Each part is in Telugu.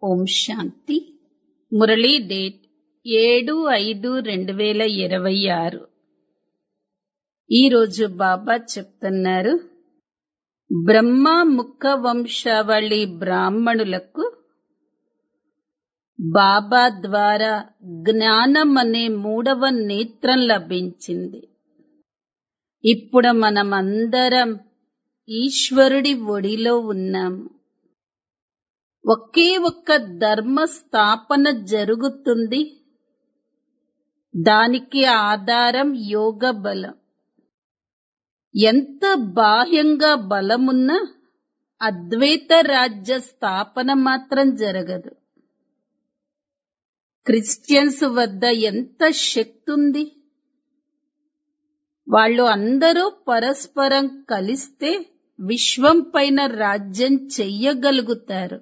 ఓం శాంతి. మురళీ డేట్ 7/5/2026. ఈరోజు బాబా చెప్తున్నారు, బ్రహ్మ ముఖ వంశావళి బ్రాహ్మణులకు బాబా ద్వారా జ్ఞానం అనే 3వ నేత్రం లభించింది. ఇప్పుడు మనమందరం ఈశ్వరుడి ఒడిలో ఉన్నాము. ఒకే ఒక్క ధర్మ స్థాపన జరుగుతుంది. దానికి ఆధారం యోగ బలం. ఎంత బాహ్యంగా బలమున్నా అద్వైత రాజ్య స్థాపన మాత్రం జరగదు. క్రిస్టియన్స్ వద్ద ఎంత శక్తి ఉంది! వాళ్ళు అందరూ పరస్పరం కలిస్తే విశ్వం పైన రాజ్యం చెయ్యగలుగుతారు.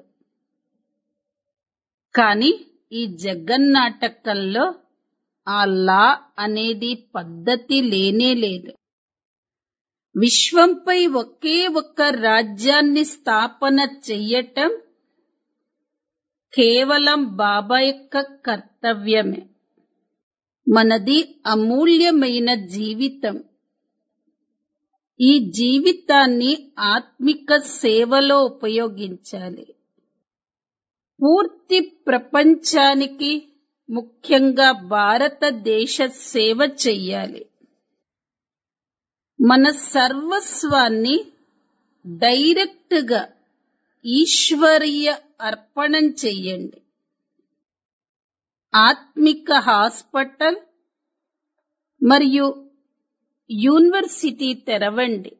కానీ ఈ జగన్నాటకంలో ఆ లా అనేది పద్ధతి లేనేలేదు. విశ్వంపై ఒకే ఒక్క రాజ్యాన్ని స్థాపన చెయ్యటం కేవలం బాబా యొక్క కర్తవ్యమే. మనది అమూల్యమైన జీవితం. ఈ జీవితాన్ని ఆత్మిక సేవలో ఉపయోగించాలి. పూర్తి ప్రపంచానికి, ముఖ్యంగా భారతదేశ సేవ చెయ్యాలి. మన సర్వస్వాన్ని డైరెక్ట్ గా ఈశ్వరీయ అర్పణం చెయ్యండి. ఆత్మిక హాస్పిటల్ మరియు యూనివర్సిటీ తెరవండి.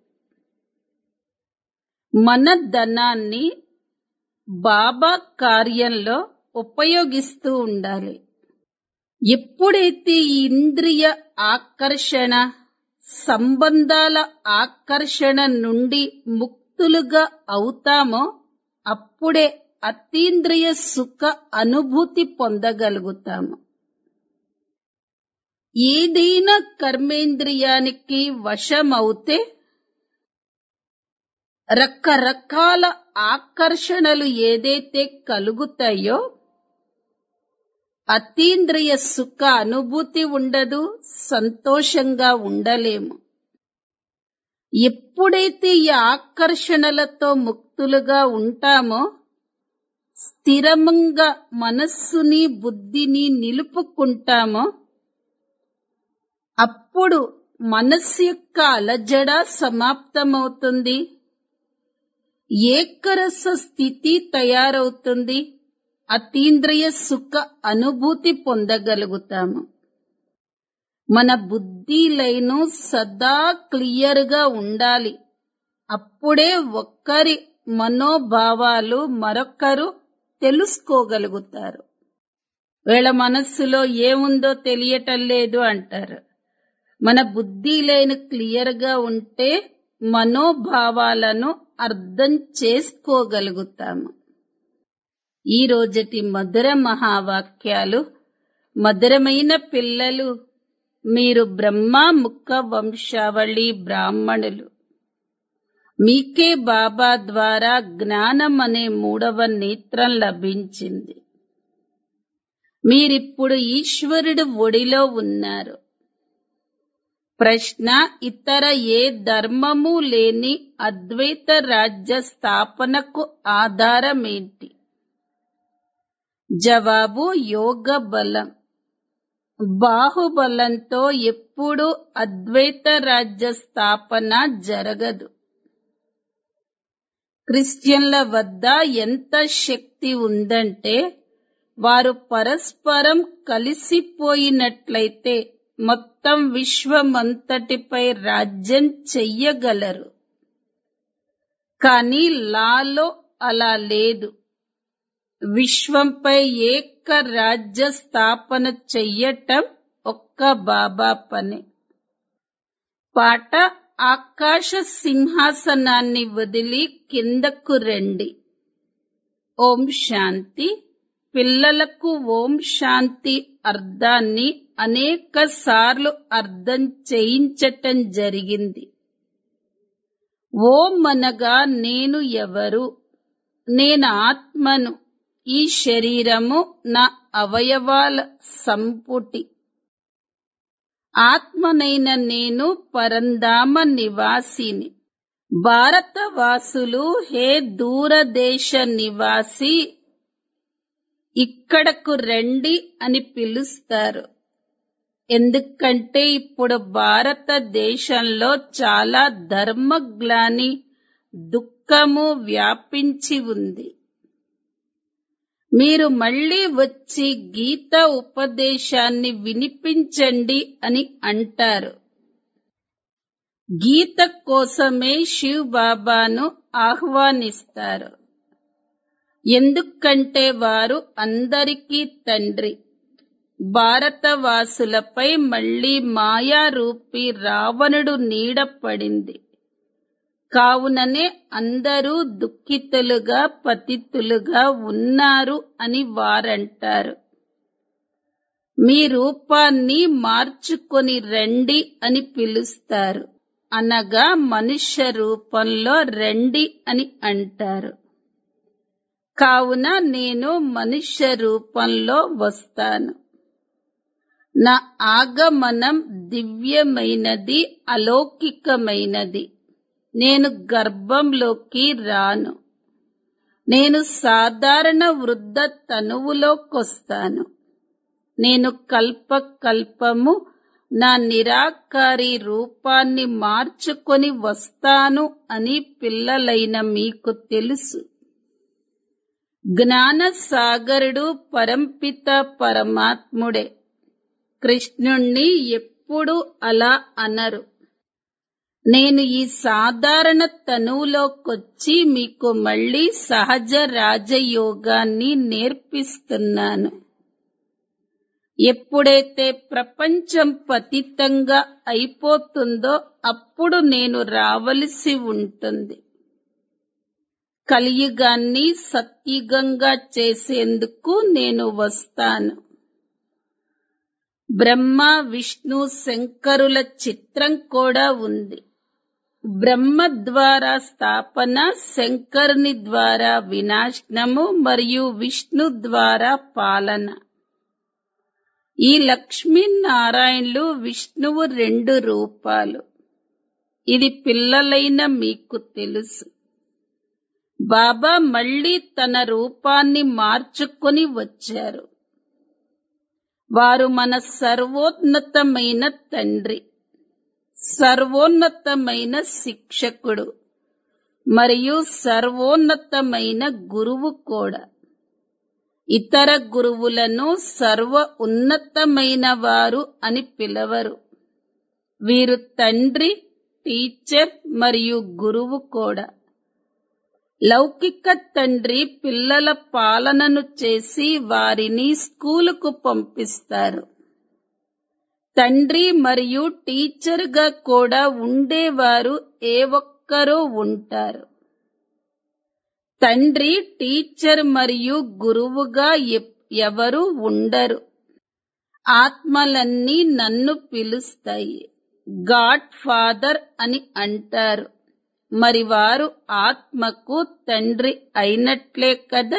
మన ధనాన్ని బాబా కార్యంలో ఉపయోగిస్తూ ఉండాలి. ఎప్పుడైతే ఈ ఇంద్రియ ఆకర్షణ, సంబంధాల ఆకర్షణ నుండి ముక్తులుగా అవుతామో అప్పుడే అతీంద్రియ సుఖ అనుభూతి పొందగలుగుతాము. ఏదైనా కర్మేంద్రియానికి వశమవుతే రకరకాల ఆకర్షణలు ఏదైతే కలుగుతాయో అతీంద్రియ సుఖ అనుభూతి ఉండదు, సంతోషంగా ఉండలేము. ఎప్పుడైతే ఈ ఆకర్షణలతో ముక్తులుగా ఉంటామో, స్థిరంగా మనస్సుని బుద్ధిని నిలుపుకుంటామో, అప్పుడు మనస్సు యొక్క అలజడ సమాప్తమవుతుంది. ఏకరస స్థితి తయారవుతుంది. అతీంద్రియ సుఖ అనుభూతి పొందగలుగుతాము. మన బుద్ధి లైను సదా క్లియర్ గా ఉండాలి. అప్పుడే ఒక్కరి మనోభావాలు మరొకరు తెలుసుకోగలుగుతారు. వీళ్ళ మనస్సులో ఏముందో తెలియటం లేదు అంటారు. మన బుద్ధి లైన్ క్లియర్ గా ఉంటే మనోభావాలను అర్థం చేసుకోగలుగుతాము. ఈ రోజటి మధుర మహావాక్యాలు. మధురమైన పిల్లలు, మీరు బ్రహ్మ ముఖ వంశావళి బ్రాహ్మణులు. మీకే బాబా ద్వారా జ్ఞానం అనే 3వ నేత్రం లభించింది. మీరిప్పుడు ఈశ్వరుడు ఒడిలో ఉన్నారు. ప్రశ్న: ఇతర ఏ ధర్మము లేని అద్వైత రాజ్య స్థాపనకు ఆధారమేంటి? జవాబు: యోగ బలం. బాహుబలంతో ఎప్పుడూ అద్వైత రాజ్య స్థాపన జరగదు. క్రిస్టియన్ల వద్ద ఎంత శక్తి ఉందంటే, వారు పరస్పరం కలిసిపోయినట్లయితే మొత్తం విశ్వమంతటిపై రాజ్యం చెయ్యగలరు. కానీ లాలో అలా లేదు. విశ్వంపై ఏక రాజ్య స్థాపన చెయ్యటం ఒక్క బాబా పనే. పాట: ఆకాశ సింహాసనాన్ని వదిలి కిందకు రండి. ఓం శాంతి. పిల్లలకు ఓం శాంతి అర్థాన్ని అనేక సార్లు అర్థం చేయించటం జరిగింది. ఓం అనగా నేను ఎవరు, నేను ఆత్మను, ఈ శరీరము నా అవయవాల సంపుటి. ఆత్మనైన నేను పరంధామ నివాసిని. భారతవాసులు హే దూరదేశ నివాసి ఇక్కడకు రండి అని పిలుస్తారు. ఎందుకంటే ఇప్పుడు భారతదేశంలో చాలా ధర్మగ్లాని, దుఃఖము వ్యాపించి ఉంది. మీరు మళ్ళీ వచ్చి గీత ఉపదేశాన్ని వినిపించండి అని అంటారు. గీత కోసమే శివ్ బాబాను ఆహ్వానిస్తారు. ఎందుకంటే వారు అందరికీ తండ్రి. భారతవాసులపై మళ్లీ మాయారూపి రావణుడు నీడ పడింది. కావుననే అందరూ దుఃఖితులుగా, పతితులుగా ఉన్నారు అని వారంటారు. మీ రూపాన్ని మార్చుకొని రండి అని పిలుస్తారు. అనగా మనుష్య రూపంలో రండి అని అంటారు. కావున నేను మనుష్య రూపంలో వస్తాను. నా ఆగమనం దివ్యమైనది, అలౌకికమైనది. నేను గర్భంలోకి రాను. నేను సాధారణ వృద్ధ తనువులోకొస్తాను. నేను కల్పకల్పము నా నిరాకారి రూపాన్ని మార్చుకొని వస్తాను అని పిల్లలైన మీకు తెలుసు. జ్ఞాన సాగరుడు పరంపిత పరమాత్ముడే. కృష్ణుణ్ణి ఎప్పుడు అలా అనరు. నేను ఈ సాధారణ తనువులోకొచ్చి మీకు మళ్ళీ సహజ రాజయోగాన్ని నేర్పిస్తున్నాను. ఎప్పుడైతే ప్రపంచం పతితంగా అయిపోతుందో అప్పుడు నేను రావలసి ఉంటుంది. కలియుగాన్ని సత్యుగంగా చేసేందుకు నేను వస్తాను. బ్రహ్మ, విష్ణు, శంకరుల చిత్రం కూడా ఉంది. బ్రహ్మ ద్వారా స్థాపన, శంకరుని ద్వారా వినాశనము మరియు విష్ణు ద్వారా పాలన. ఈ లక్ష్మీనారాయణులు విష్ణువు 2 రూపాలు. ఇది పిల్లలైన మీకు తెలుసు. బాబా మళ్లీ తన రూపాన్ని మార్చుకొని వచ్చారు. వారు మన సర్వోన్నతమైన తండ్రి, సర్వోన్నతమైన శిక్షకుడు మరియు సర్వోన్నతమైన గురువు కూడా. ఇతర గురువులను సర్వ ఉన్నతమైన వారు అని పిలవరు. వీరు తండ్రి, టీచర్ మరియు గురువు కూడా. లౌకిక తండ్రి పిల్లల పాలనను చేసి వారిని స్కూలుకు పంపిస్తారు. తండ్రి మరియు టీచర్గా కూడా ఉండేవారు ఏ ఒక్కరూ ఉంటారు. తండ్రి, టీచర్ మరియు గురువుగా ఎవరు ఉండరు. ఆత్మలన్నీ నన్ను పిలుస్తాయి. గాడ్ ఫాదర్ అని అంటారు. మరి వారు ఆత్మకు తండ్రి అయినట్లే కదా.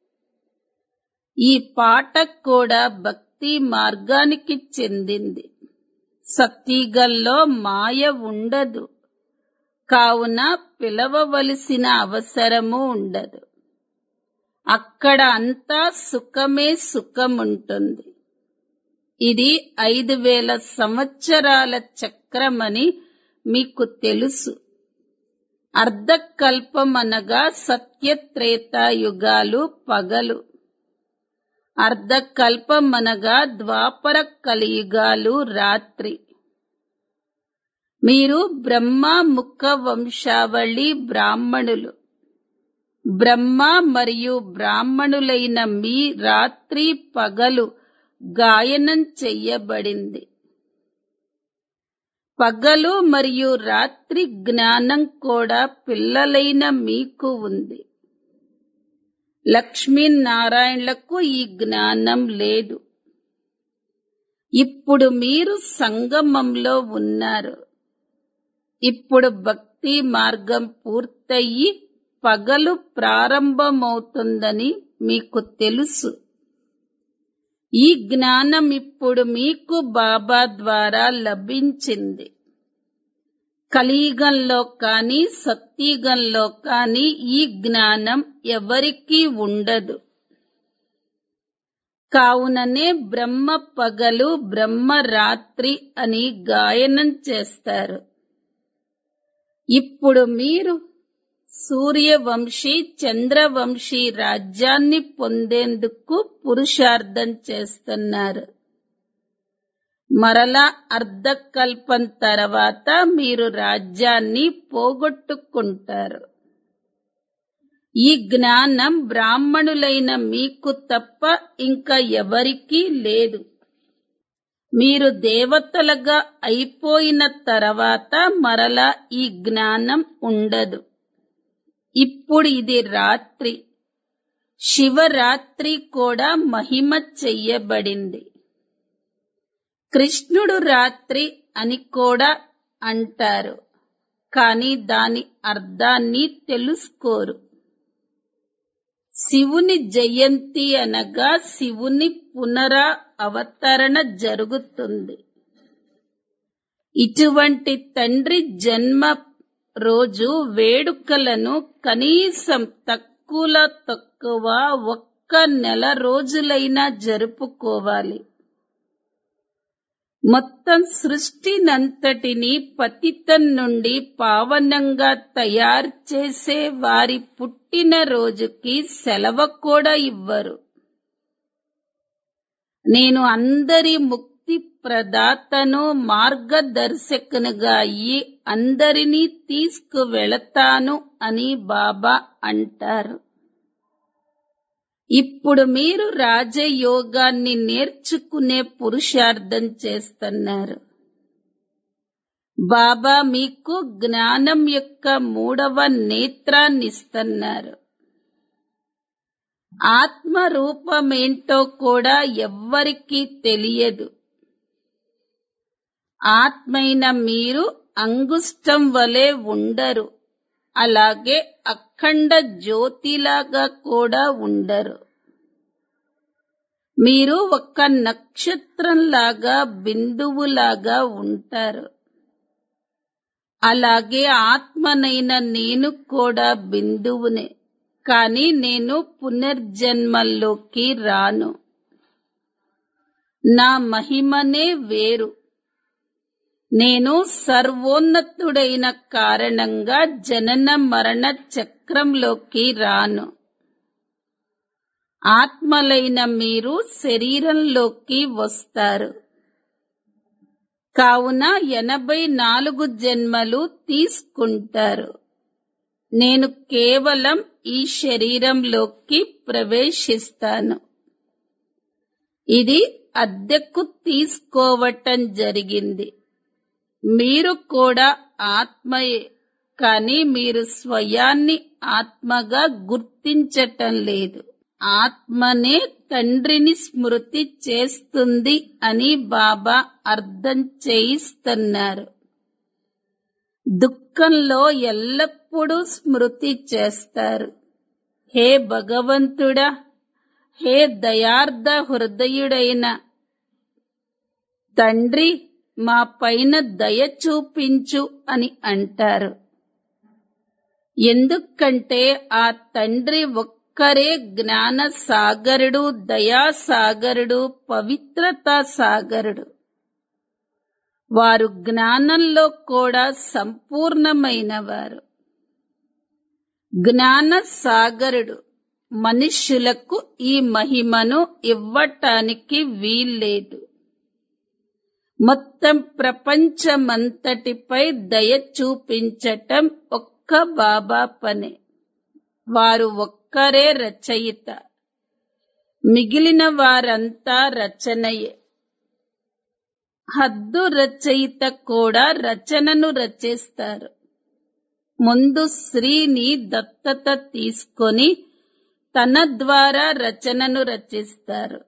ఈ పాట కూడా భక్తి మార్గానికి చెందింది. సత్యుగంలో మాయ ఉండదు. కావున పిలవవలసిన అవసరము ఉండదు. అక్కడ అంతా సుఖమే సుఖముంటుంది. ఇది 5000 సంవత్సరాల చక్రమని మీకు తెలుసు. అర్ధకల్పం అనగా సత్యత్రేతాయుగాలు పగలు. అర్ధకల్పం అనగా ద్వాపర కలియుగాలు రాత్రి. మీరు బ్రహ్మ ముఖ వంశావళి బ్రాహ్మణులు. బ్రహ్మ మరియు బ్రాహ్మణులైన మీ రాత్రి పగలు గాయనం చెయ్యబడింది. పగలు మరియు రాత్రి జ్ఞానం కూడా పిల్లలైన మీకు ఉంది. లక్ష్మీనారాయణులకు ఈ జ్ఞానం లేదు. ఇప్పుడు మీరు సంగమంలో ఉన్నారు. ఇప్పుడు భక్తి మార్గం పూర్తయి పగలు ప్రారంభమవుతుందని మీకు తెలుసు. ఈ జ్ఞానం ఇప్పుడు మీకు బాబా ద్వారా లభించింది. కలియుగంలో కానీ సత్యుగంలో కానీ ఈ జ్ఞానం ఎవరికీ ఉండదు. కావుననే బ్రహ్మ పగలు బ్రహ్మ రాత్రి అని గాయనం చేస్తారు. ఇప్పుడు మీరు సూర్యవంశీ చంద్రవంశీ రాజ్యాన్ని పొందేందుకు పురుషార్థం చేస్తున్నారు. మరలా అర్ధకల్పం తర్వాత మీరు రాజ్యాన్ని పోగొట్టుకుంటారు. ఈ జ్ఞానం బ్రాహ్మణులైన మీకు తప్ప ఇంకా ఎవరికీ లేదు. మీరు దేవతలుగా అయిపోయిన తర్వాత మరలా ఈ జ్ఞానం ఉండదు. ఇప్పుడు ఇది రాత్రి. శివరాత్రి కూడా మహిమ చెయ్యబడింది. కృష్ణుడు రాత్రి అని కూడా అంటారు, కానీ దాని అర్థాన్ని తెలుసుకోరు. శివుని జయంతి అనగా శివుని అవతరణ జరుగుతుంది. ఇటువంటి తండ్రి జన్మ రోజు వేడుకలను కనీసం తక్కువలో తక్కువ 1 నెల రోజులైనా జరుపుకోవాలి. మొత్తం సృష్టినంతటినీ పతితం నుండి పావనంగా తయారు చేసే వారి పుట్టినరోజుకి సెలవు కూడా ఇవ్వరు. నేను అందరి ముక్తి ప్రదాతను, మార్గదర్శకునిగా అయ్యి అందరినీ తీసుకువెళతాను అని బాబా అంటారు. ఇప్పుడు మీరు రాజయోగాన్ని నేర్చుకునే పురుషార్థం చేస్తున్నారు. బాబా మీకు జ్ఞానం యొక్క 3వ నేత్రాన్నిస్తున్నారు. ఆత్మ రూపమేంటో కూడా ఎవ్వరికీ తెలియదు. ఆత్మైన మీరు అంగుష్టం వలె ఉండరు, అలాగే అఖండ జ్యోతిలాగా కూడా ఉండరు. మీరు ఒక నక్షత్రంలాగా బిందువులాగా ఉంటారు. అలాగే ఆత్మనైన నేను కూడా బిందువునే, కానీ నేను పునర్జన్మల్లోకి రాను. నా మహిమనే వేరు. నేను సర్వోన్నతుడైన కారణంగా జనన మరణ చక్రంలోకి రాను. ఆత్మలైన మీరు శరీరంలోకి వస్తారు. కావున 84 జన్మలు తీసుకుంటారు. నేను కేవలం ఈ శరీరంలోకి ప్రవేశిస్తాను. ఇది అద్దెకు తీసుకోవటం జరిగింది. మీరు కూడా ఆత్మయే, కానీ మీరు స్వయాన్ని ఆత్మగా గుర్తించటం లేదు. ఆత్మనే తండ్రిని స్మృతి చేస్తుంది అని బాబా అర్థం చేయిస్తున్నారు. దుఃఖంలో ఎల్లప్పుడూ స్మృతి చేస్తారు. హే భగవంతుడా, హే దయార్ద హృదయుడైన తండ్రి, మా పైన దయ చూపించు అని అంటారు. ఎందుకంటే ఆ తండ్రి ఒక్కరే జ్ఞాన సాగరుడు, దయా సాగరుడు, పవిత్రతా సాగరుడు. వారు జ్ఞానంలో కూడా సంపూర్ణమైనవారు. జ్ఞాన సాగరుడు మనుష్యులకు ఈ మహిమను ఇవ్వటానికి వీల్లేదు. మొత్తం ప్రపంచమంతటిపై దయ చూపించటం ఒక్క బాబా పనే. వారు ఒక్కరే రచయిత, మిగిలిన వారంతా రచనయే. హద్దు రచయిత కూడా రచనను రచిస్తారు. ముందు స్త్రీని దత్తత తీసుకొని తన ద్వారా రచనను రచిస్తారు.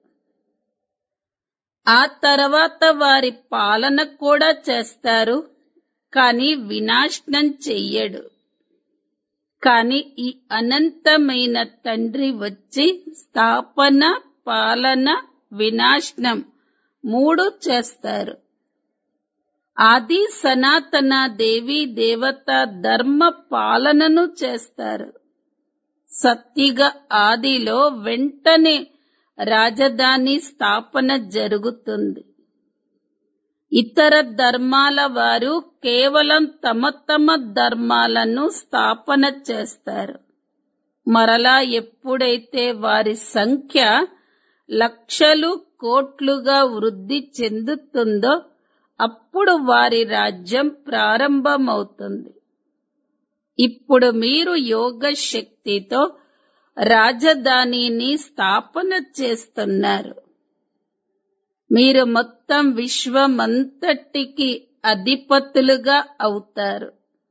ఆ తర్వాత వారి పాలన కూడా చేస్తారు, కానీ వినాశనం చెయ్యడు. కాని ఈ అనంతమైన తండ్రి వచ్చి స్థాపన, పాలన, వినాశనం 3 చేస్తారు. ఆది సనాతన దేవి దేవత ధర్మ పాలనను చేస్తారు. సత్యుగ ఆదిలో వెంటనే రాజధాని స్థాపన జరుగుతుంది. ఇతర ధర్మాల వారు కేవలం తమ తమ ధర్మాలను స్థాపన చేస్తారు. మరలా ఎప్పుడైతే వారి సంఖ్య లక్షలు కోట్లుగా వృద్ధి చెందుతుందో అప్పుడు వారి రాజ్యం ప్రారంభమవుతుంది. ఇప్పుడు మీరు యోగ శక్తితో రాజధానిని స్థాపన చేస్తున్నారు. మీరు మొత్తం విశ్వమంతటికి అధిపతులుగా అవుతారు.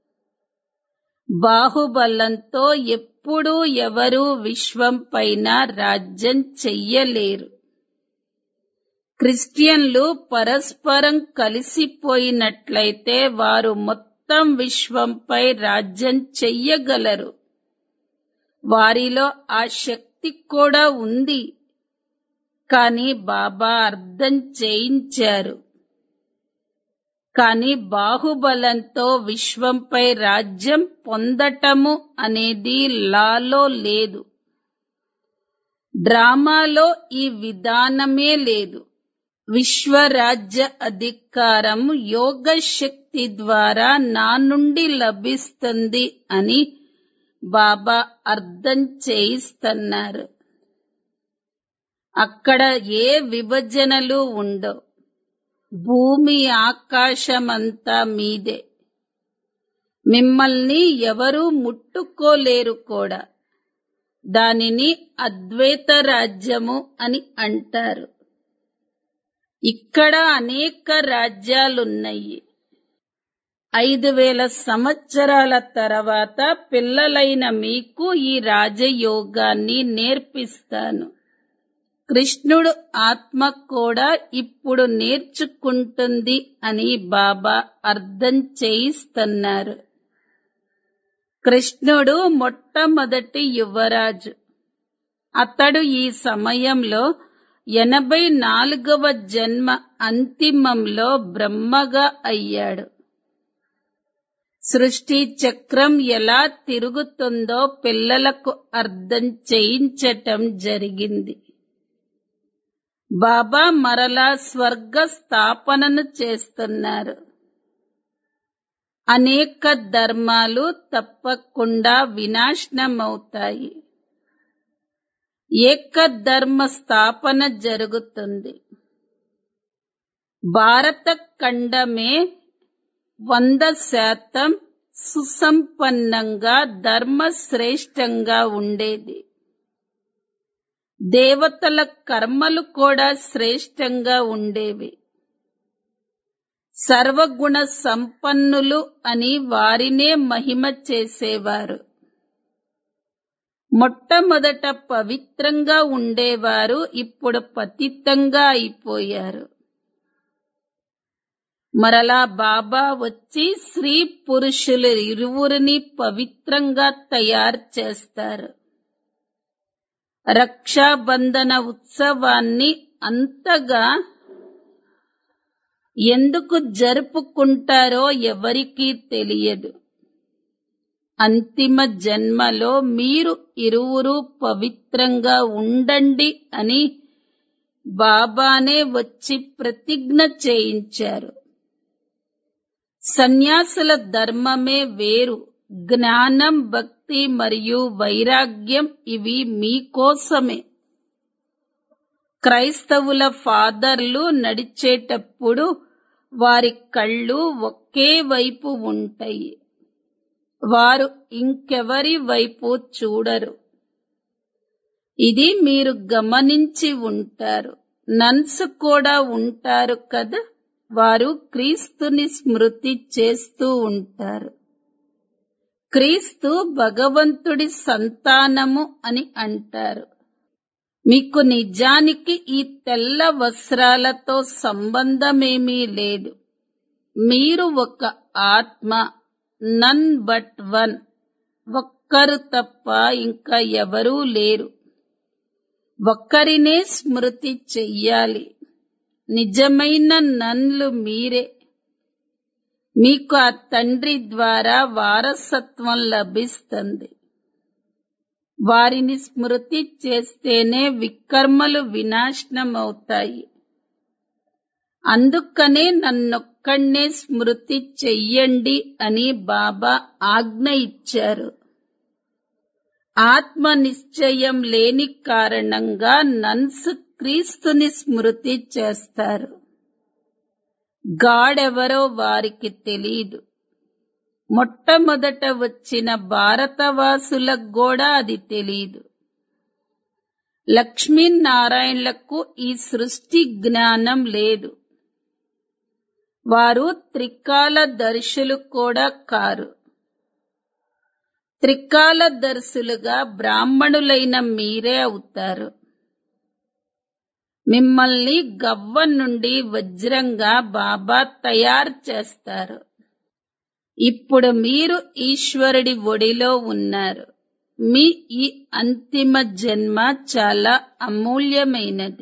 బాహుబలంతో ఎప్పుడూ ఎవరూ విశ్వం పైన రాజ్యం చెయ్యలేరు. క్రిస్టియన్లు పరస్పరం కలిసిపోయినట్లయితే వారు మొత్తం విశ్వంపై రాజ్యం చెయ్యగలరు. వారిలో ఆ శక్తి కూడా ఉంది. కానీ బాబా అర్థం చేయించారు. కానీ బాహుబలంతో విశ్వంపై రాజ్యం పొందటము అనేది లాలో లేదు. డ్రామాలో ఈ విధానమే లేదు. విశ్వరాజ్య అధికారం యోగ శక్తి ద్వారా నా నుండి లభిస్తుంది అని బాబా అర్థం చేయిస్తున్నారు. అక్కడ ఏ విభజనలు ఉండవు. భూమి ఆకాశమంతా మీదే. మిమ్మల్ని ఎవరూ ముట్టుకోలేరు కూడా. దానిని అద్వైత రాజ్యము అని అంటారు. ఇక్కడ అనేక రాజ్యాలున్నాయి. 5000 సంవత్సరాల తర్వాత పిల్లలైన మీకు ఈ రాజయోగాన్ని నేర్పిస్తాను. కృష్ణుడు ఆత్మ కూడా ఇప్పుడు నేర్చుకుంటుంది అని బాబా అర్థం చేయిస్తున్నారు. కృష్ణుడు మొట్టమొదటి యువరాజు. అతడు ఈ సమయంలో 84వ జన్మ అంతిమంలో బ్రహ్మగా అయ్యాడు. సృష్టి చక్రం ఎలా తిరుగుతుందో పిల్లలకు అర్థం చేయించటం జరిగింది. బాబా మరలా స్వర్గ స్థాపనను చేస్తున్నారు. అనేక ధర్మాలు తప్పకుండా వినాశనమవుతాయి. ఏకధర్మ స్థాపన జరుగుతుంది. భారత ఖండమే 100% సుసంపన్నంగా ధర్మశ్రేష్టంగా ఉండేది. దేవతల కర్మలు కూడా శ్రేష్టంగా ఉండేవి. సర్వగుణ సంపన్నులు అని వారినే మహిమ చేసేవారు. మొట్టమొదట పవిత్రంగా ఉండేవారు ఇప్పుడు పతితంగా అయిపోయారు. మరలా బాబా వచ్చి స్త్రీ పురుషులు ఇరువురిని పవిత్రంగా తయారు చేస్తారు. రక్షాబంధన ఉత్సవాన్ని అంతగా ఎందుకు జరుపుకుంటారో ఎవరికీ తెలియదు. అంతిమ జన్మలో మీరు ఇరువురు పవిత్రంగా ఉండండి అని బాబానే వచ్చి ప్రతిజ్ఞ చేయించారు. సన్యాసుల ధర్మమే వేరు. జ్ఞానం, భక్తి మరియు వైరాగ్యం ఇవి మీకోసమే. క్రైస్తవుల ఫాదర్లు నడిచేటప్పుడు వారి కళ్ళు ఒకే వైపు ఉంటాయి. వారు ఇంకెవరి వైపు చూడరు. ఇది మీరు గమనించి ఉంటారు. నన్స్ కూడా ఉంటారు కదా, వారు క్రీస్తుని స్మృతి చేస్తూ ఉంటారు. క్రీస్తు భగవంతుడి సంతానము అని అంటారు. మీకు నిజానికి ఈ తెల్ల వస్త్రాలతో సంబంధమేమీ లేదు. మీరు ఒక ఆత్మ, నన్ బట్ వన్, ఒక్క ఒక్కరు తప్ప ఇంకా ఎవరూ లేరు. ఒక్కరినే స్మృతి చెయ్యాలి. నిజమైన నన్లు మీరే. మీకు ఆ తండ్రి ద్వారా వారసత్వం లభిస్తుంది. వారిని స్మృతి చేస్తేనే వికర్మలు వినాశనమవుతాయి. అందుకనే నన్నొక్కడే స్మృతి చెయ్యండి అని బాబా ఆజ్ఞ ఇచ్చారు. ఆత్మ నిశ్చయం లేని కారణంగా నన్స్ క్రీస్తుని స్మృతి చేస్తారు. గాడెవరో వారికి తెలీదు. మొట్టమొదట వచ్చిన భారతవాసులకు కూడా అది తెలీదు. లక్ష్మీనారాయణలకు ఈ సృష్టి జ్ఞానం లేదు. వారు త్రికాలదర్శులు కూడా కారు. త్రికాలదర్శులుగా బ్రాహ్మణులైన మీరే అవుతారు. మిమ్మల్ని గవ్వ నుండి వజ్రంగా బాబా తయారు చేస్తారు. ఇప్పుడు మీరు ఈశ్వరుడి ఒడిలో ఉన్నారు. మీ ఈ అంతిమ జన్మ చాలా అమూల్యమైనది.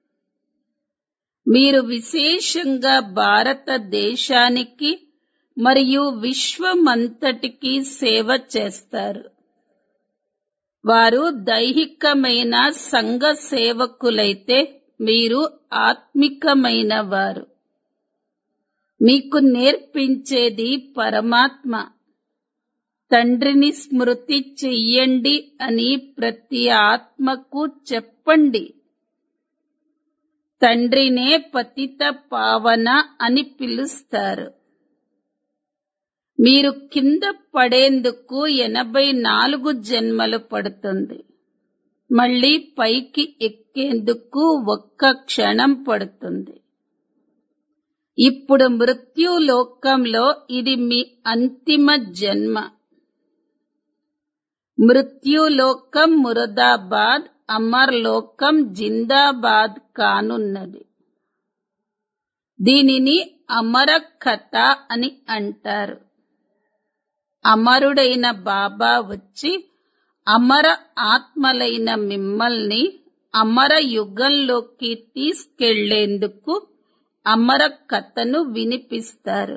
మీరు విశేషంగా భారతదేశానికి మరియు విశ్వమంతటికి సేవ చేస్తారు. వారు దైహికమైన సంఘ సేవకులైతే మీరు ఆత్మికమైన వారు. మీకు నేర్పించేది పరమాత్మ. తండ్రిని స్మృతి చెయ్యండి అని ప్రతి ఆత్మకు చెప్పండి. తండ్రినే పతిత పావన అని పిలుస్తారు. మీరు కింద పడేందుకు 84 జన్మలు పడుతుంది. మళ్ళీ పైకి ఎక్కేందుకు ఒక్క క్షణం పడుతుంది. ఇప్పుడు మృత్యులోకంలో ఇది మీ అంతిమ జన్మ. మృత్యులోకం మురదాబాద్, అమర్లోకం జిందాబాద్ కానున్నది. దీనిని అమర కథ అని అంటారు. అమరుడైన బాబా వచ్చి అమర ఆత్మలైన మిమ్మల్ని అమర యుగంలోకి తీసుకెళ్లేందుకు అమర కథను వినిపిస్తారు.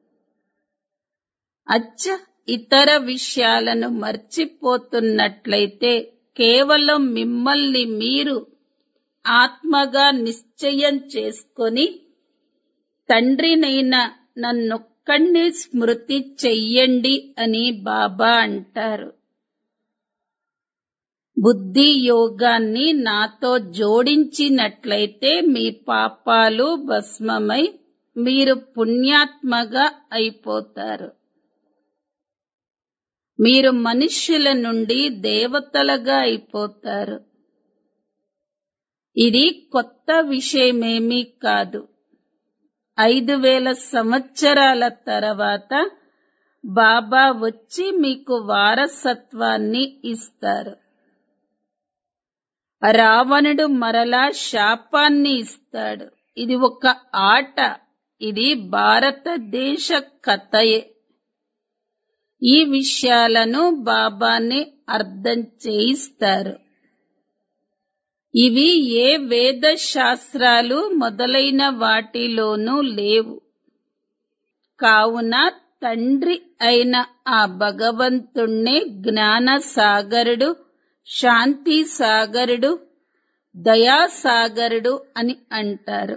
ఇతర విషయాలను మర్చిపోతున్నట్లయితే కేవలం మిమ్మల్ని మీరు ఆత్మగా నిశ్చయం చేసుకొని తండ్రినైన నన్నొక్కడే స్మృతి చెయ్యండి అని బాబా అంటారు. బుద్ధి యోగాన్ని నాతో జోడించినట్లయితే మీ పాపాలు భస్మమై మీరు పుణ్యాత్మగా అయిపోతారు. మీరు మనుష్యుల నుండి దేవతలుగా అయిపోతారు. ఇది కొత్త విషయమేమీ కాదు. 5000 సంవత్సరాల తర్వాత బాబా వచ్చి మీకు వారసత్వాన్ని ఇస్తారు. రావణుడు మరలా శాపాన్ని ఇస్తాడు. ఇది ఒక ఆట. ఇది భారతదేశ కథయే. ఈ విషయాలను బాబానే అర్థం చేయిస్తారు. ఇవి ఏ వేద శాస్త్రాలు మొదలైన వాటిలోనూ లేవు. కావున తండ్రి అయిన ఆ భగవంతుణ్ణే జ్ఞాన సాగరుడు, శాంతి సాగరుడు, దయాసాగరుడు అని అంటారు.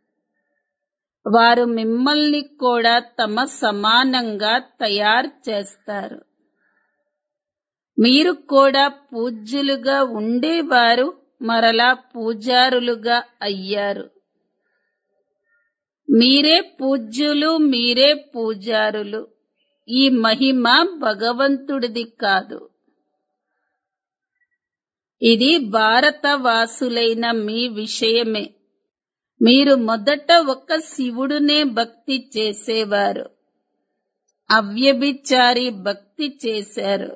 వారు మిమ్మల్ని కూడా తమ సమానంగా తయారు చేస్తారు. మీరు కూడా పూజ్యులుగా ఉండేవారు మరలా పూజారులుగా అయ్యారు. మీరే పూజ్యులు, మీరే పూజారులు. ఈ మహిమ భగవంతుడిది కాదు. ఇది భారతవాసులైన మీ విషయమే. మీరు మొదట ఒక శివుడునే భక్తి చేసేవారు. అవ్యభిచారి భక్తి చేశారు.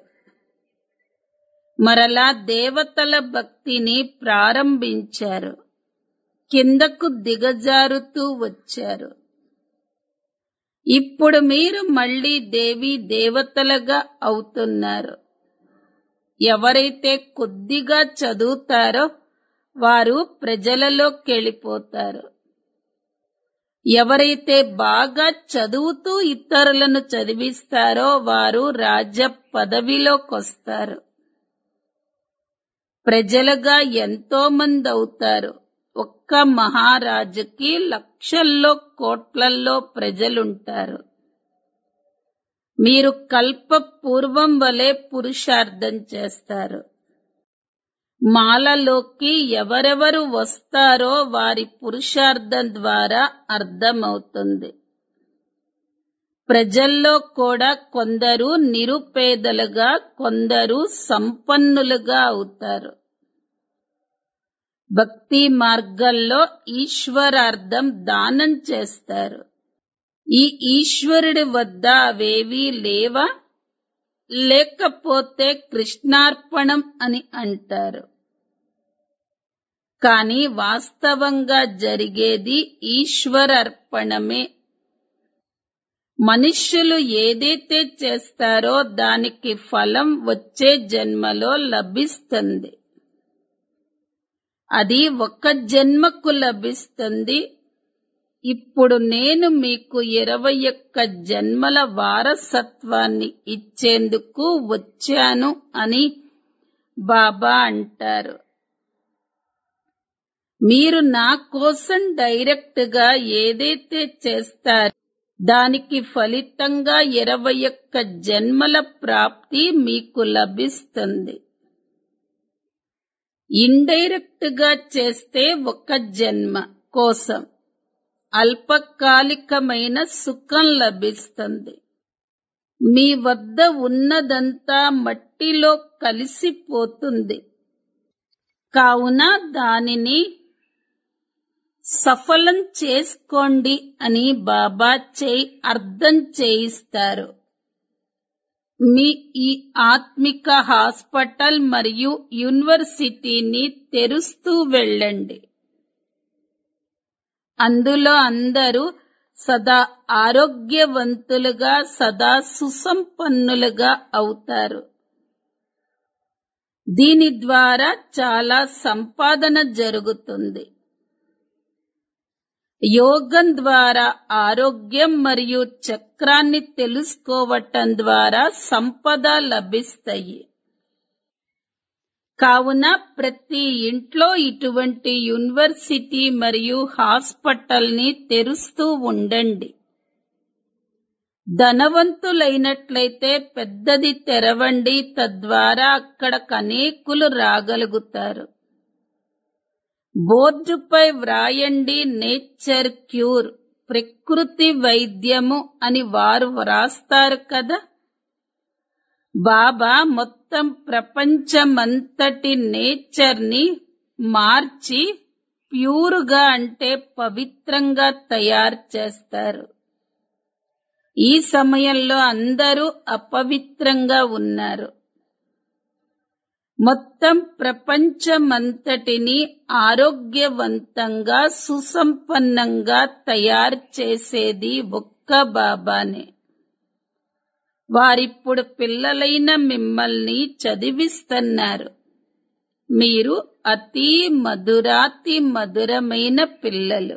మరలా దేవతల భక్తిని ప్రారంభించారు. కిందకు దిగజారుతూ వచ్చారు. ఇప్పుడు మీరు మళ్ళీ దేవీ దేవతలుగా అవుతున్నారు. ఎవరైతే కొద్దిగా చదువుతారో వారు ప్రజలలోకెళ్ళిపోతారు. ఎవరైతే బాగా చదువుతూ ఇతరులను చదివిస్తారో వారు రాజ్య పదవిలోకొస్తారు. ప్రజలుగా ఎంతో మంది అవుతారు. ఒక్క మహారాజుకి లక్షల్లో కోట్లల్లో ప్రజలుంటారు. మీరు కల్ప పూర్వం వలె పురుషార్థం చేస్తారు. మాలలోకి ఎవరెవరు వస్తారో వారి పురుషార్థం ద్వారా అర్థమవుతుంది. ప్రజల్లో కూడా కొందరు నిరుపేదలుగా, కొందరు సంపన్నులుగా అవుతారు. భక్తి మార్గంలో ఈశ్వరార్థం దానం చేస్తారు. ఈ ఈశ్వరుడి వద్ద అవేవీ లేవా? లేకపోతే కృష్ణార్పణం అని అంటారు. కానీ వాస్తవంగా జరిగేది ఈశ్వరార్పణమే. మనుష్యులు ఏదైతే చేస్తారో దానికి ఫలం వచ్చే జన్మలో లభిస్తుంది. అది ఒక జన్మకు లభిస్తుంది. ఇప్పుడు నేను మీకు 21 జన్మల వారసత్వాన్ని ఇచ్చేందుకు వచ్చాను అని బాబా అంటారు. మీరు నా కోసం డైరెక్ట్ గా ఏదైతే చేస్తారో దానికి ఫలితంగా 21 జన్మల ప్రాప్తి మీకు లభిస్తుంది. ఇండైరెక్ట్ గా చేస్తే ఒక జన్మ కోసం అల్పకాలికమైన సుఖం లభిస్తుంది. మీ వద్ద ఉన్నదంతా మట్టిలో కలిసిపోతుంది. కావున దానిని సఫలం చేసుకోండి అని బాబా అర్థం చేయిస్తారు. మీ ఈ ఆత్మిక హాస్పిటల్ మరియు యూనివర్సిటీని తెరుస్తూ వెళ్ళండి. అందులో అందరూ సదా ఆరోగ్యవంతులుగా, సదా సుసంపన్నులుగా అవుతారు. దీని ద్వారా చాలా సంపాదన జరుగుతుంది. యోగం ద్వారా ఆరోగ్యం మరియు చక్రాన్ని తెలుసుకోవటం ద్వారా సంపద లభిస్తాయి. కావున ప్రతి ఇంట్లో ఇటువంటి యూనివర్సిటీ మరియు హాస్పిటల్ ని తెరుస్తూ ఉండండి. ధనవంతులైనట్లయితే పెద్దది తెరవండి. తద్వారా అక్కడకు అనేకులు రాగలుగుతారు. బోర్డుపై వ్రాయండి నేచర్ క్యూర్, ప్రకృతి వైద్యము అని వారు వ్రాస్తారు కదా. బాబా మొత్తం ప్రపంచమంతటి నేచర్ ని మార్చి ప్యూర్గా అంటే పవిత్రంగా తయారు చేస్తారు. ఈ సమయంలో అందరూ అపవిత్రంగా ఉన్నారు. మొత్తం ప్రపంచమంతటిని ఆరోగ్యవంతంగా, సుసంపన్నంగా తయారు చేసేది ఒక్క బాబానే. వారిప్పుడు పిల్లలైన మిమ్మల్ని చదివిస్తున్నారు. మీరు అతి మధురాతి మధురమైన పిల్లలు.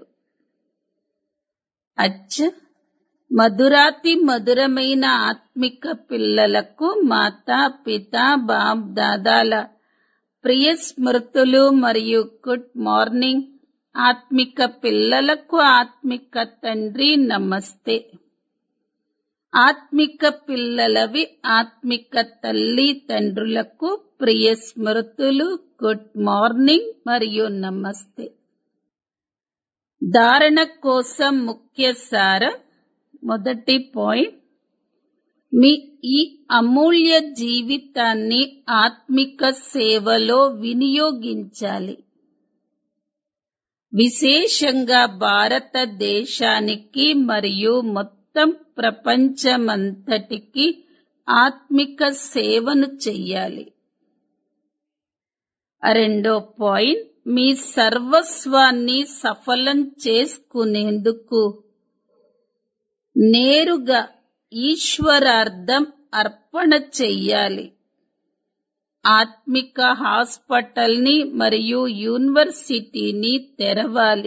మధురాతి మధురమైన ఆత్మిక పిల్లలకు మాతా పిత బాప్ దాదాల ప్రియ స్మృతులు మరియు గుడ్ మార్నింగ్. ఆత్మిక పిల్లలకు ఆత్మిక తండ్రి నమస్తే. ఆత్మిక పిల్లలవి ఆత్మిక తల్లి తండ్రులకు ప్రియ స్మృతులు, గుడ్ మార్నింగ్ మరియు నమస్తే. ధారణ కోసం ముఖ్య సారం. మొదటి పాయింట్, మీ ఈ అమూల్య జీవితాన్ని ఆత్మిక సేవలో వినియోగించాలి. విశేషంగా భారతదేశానికి మరియు మొత్తం ప్రపంచమంతటికి ఆత్మిక సేవను చెయ్యాలి. రెండో పాయింట్, మీ సర్వస్వాన్ని సఫలం చేసుకునేందుకు నేరుగా ఈశ్వరార్థం అర్పణ చెయ్యాలి. ఆత్మిక హాస్పిటల్ని మరియు యూనివర్సిటీని తెరవాలి.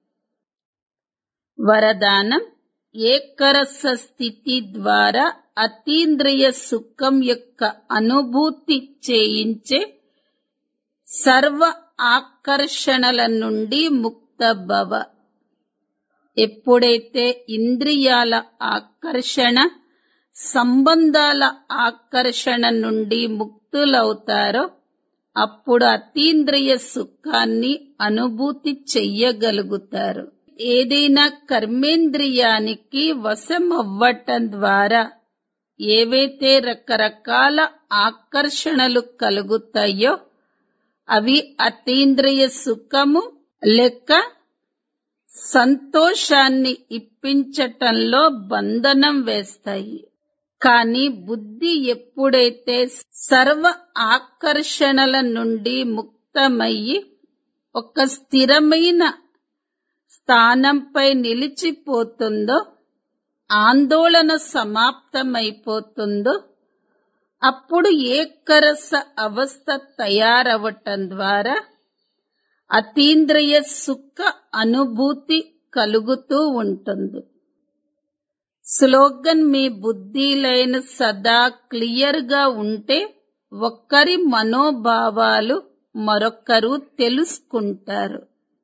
వరదానం: ఏకరస స్థితి ద్వారా అతీంద్రియ సుఖం యొక్క అనుభూతి చేయించే సర్వ ఆకర్షణల నుండి ముక్త భవ. ఎప్పుడైతే ఇంద్రియాల ఆకర్షణ, సంబంధాల ఆకర్షణ నుండి ముక్తులవుతారో అప్పుడు అతీంద్రియ సుఖాన్ని అనుభూతి చెయ్యగలుగుతారు. ఏదైనా కర్మేంద్రియానికి వశమవ్వటం ద్వారా ఏవైతే రకరకాల ఆకర్షణలు కలుగుతాయో అవి అతీంద్రియ సుఖము లేక సంతోషాన్ని ఇప్పించటంలో బంధనం వేస్తాయి. కానీ బుద్ధి ఎప్పుడైతే సర్వ ఆకర్షణల నుండి ముక్తమయ్యి ఒక స్థిరమైన స్థానంపై నిలిచిపోతుందో, ఆందోళన సమాప్తమైపోతుందో అప్పుడు ఏకరస అవస్థ తయారవటం ద్వారా అతీంద్రియ సుఖ అనుభూతి కలుగుతూ ఉంటుంది. స్లోగన్: మీ బుద్ధి లైన్ సదా క్లియర్ గా ఉంటే ఒక్కరి మనోభావాలు మరొకరు తెలుసుకుంటారు.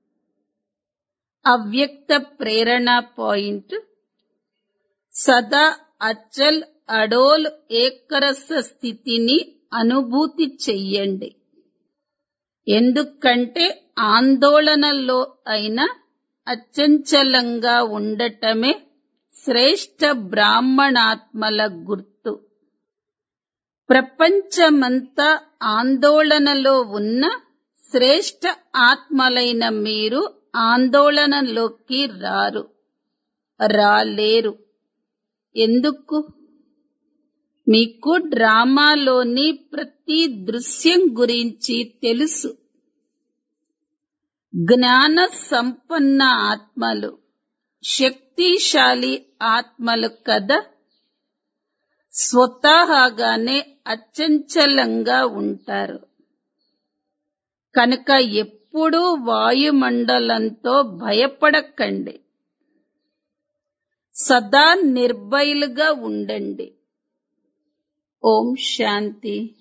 అవ్యక్త ప్రేరణ పాయింట్: సదా అచల్ అడోల్ ఏకరస స్థితిని అనుభూతి చెయ్యండి. ఎందుకంటే ఆందోళనలో అయినా అచంచలంగా ఉండటమే శ్రేష్ఠ బ్రాహ్మణాత్మల గుర్తు. ప్రపంచమంతా ఆందోళనలో ఉన్న శ్రేష్ఠ ఆత్మలైన మీరు ఆందోళనలోకి రాలేరు. ఎందుకు? మీకు డ్రామాలోని ప్రతి దృశ్యం గురించి తెలుసు. జ్ఞాన సంపన్న ఆత్మలు, శక్తిశాలి ఆత్మలు కదా, స్వతహాగానే అచంచలంగా ఉంటారు. కనుక ఎప్పుడూ వాయుమండలంతో భయపడకండి. సదా నిర్భయులుగా ఉండండి. ఓం శాంతి.